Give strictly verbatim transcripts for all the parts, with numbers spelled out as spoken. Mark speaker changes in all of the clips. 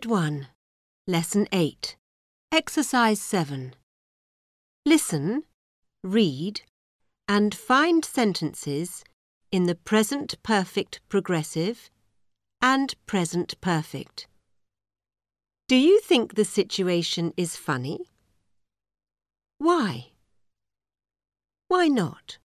Speaker 1: one, Lesson eight, Exercise seven. Listen, read, and find sentences in the present perfect progressive and present perfect. Do you think the situation is funny? Why? Why not?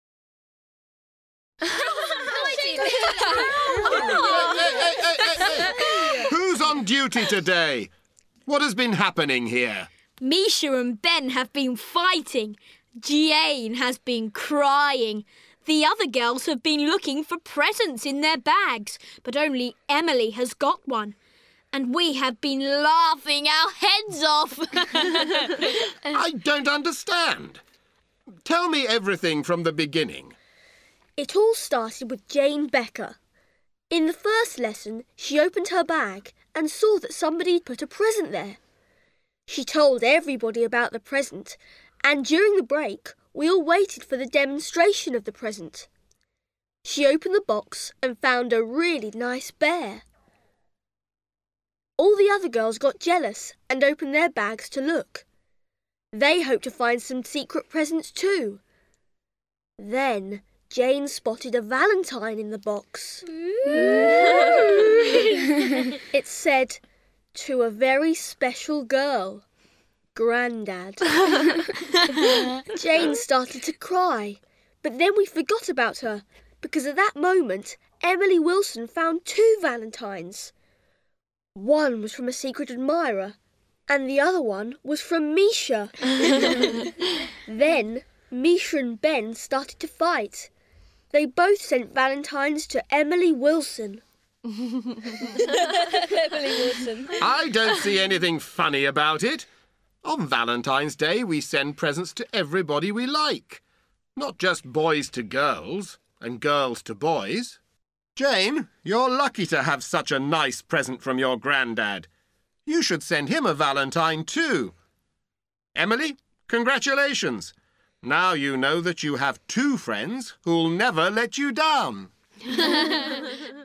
Speaker 2: Who's on duty today? What has been happening here?
Speaker 3: Misha and Ben have been fighting. Jane has been crying. The other girls have been looking for presents in their bags, but only Emily has got one. And we have been laughing our heads off.
Speaker 2: I don't understand. Tell me everything from the beginning.
Speaker 4: It all started with Jane Becker. In the first lesson, she opened her bag and saw that somebody had put a present there. She told everybody about the present, and during the break, we all waited for the demonstration of the present. She opened the box and found a really nice bear. All the other girls got jealous and opened their bags to look. They hoped to find some secret presents too. Then Jane spotted a valentine in the box. It said, "To a very special girl, Grandad." Jane started to cry, but then we forgot about her because at that moment Emily Wilson found two valentines. One was from a secret admirer and the other one was from Misha. Then Misha and Ben started to fight. They both sent valentines to Emily Wilson. Emily Wilson.
Speaker 2: I don't see anything funny about it. On Valentine's Day, we send presents to everybody we like. Not just boys to girls and girls to boys. Jane, you're lucky to have such a nice present from your granddad. You should send him a valentine too. Emily, congratulations. Now you know that you have two friends who'll never let you down.